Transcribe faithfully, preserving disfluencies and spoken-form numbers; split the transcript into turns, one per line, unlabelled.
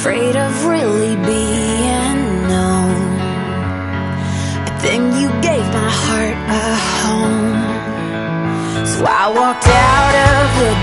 afraid of really being known. But then you gave my heart a home. So I walked out of the